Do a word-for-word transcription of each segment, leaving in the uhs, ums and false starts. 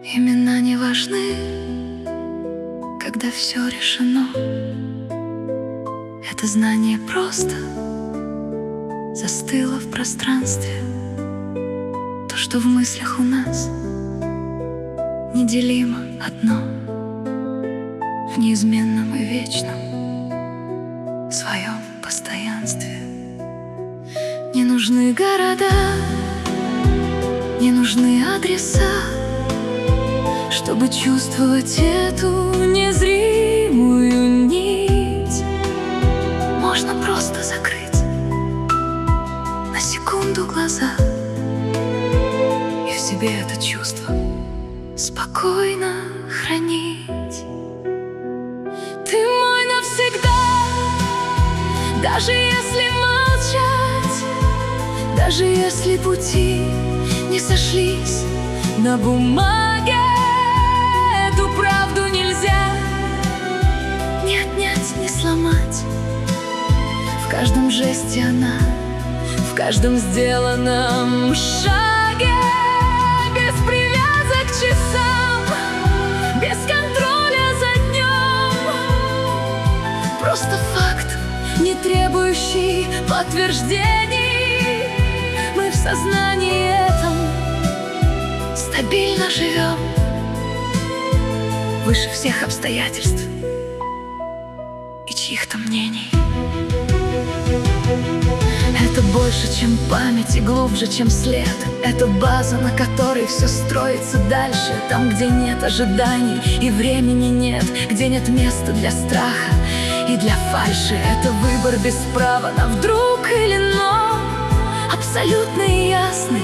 Имена не важны, когда все решено. Это знание просто застыло в пространстве. То, что в мыслях у нас, неделимо одно, в неизменном и вечном своем постоянстве. Не нужны города, не нужны адреса, чтобы чувствовать эту незримую нить. Можно просто закрыть на секунду глаза и в себе это чувство спокойно хранить. Ты мой навсегда, даже если молчать, даже если пути не сошлись на бумаге. Эту правду нельзя ни отнять, ни сломать. В каждом жесте она, в каждом сделанном шаге, без привязок к часам, без контроля за днем. Просто факт, не требующий подтверждений. Мы в сознании этом стабильно живем, выше всех обстоятельств и чьих-то мнений. Это больше, чем память, и глубже, чем след. Это база, на которой все строится дальше. Там, где нет ожиданий и времени нет, где нет места для страха и для фальши. Это выбор без права на вдруг или но, абсолютно ясный,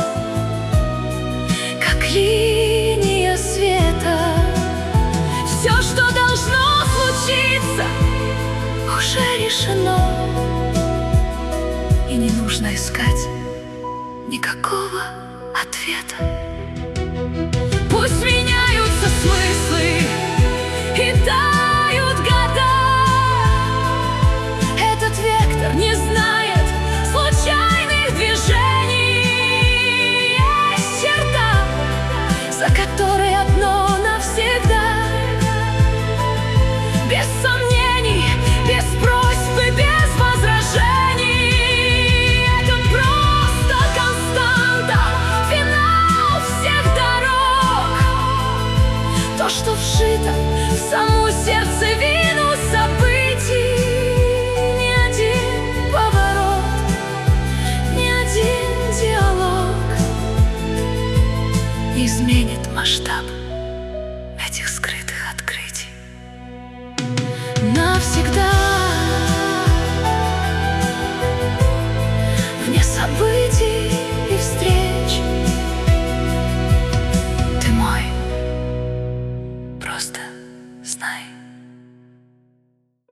как линия света. Все, что должно случиться, уже решено. И не нужно искать никакого ответа. Пусть меняются смыслы и тают года. Этот вектор не знает случайных движений. Есть черта, за которой одно навсегда. Без сомнений, без просьб и без возражений. Это просто константа, финал всех дорог. То, что вшито в саму сердцевину событий. Ни один поворот, ни один диалог не изменит масштаб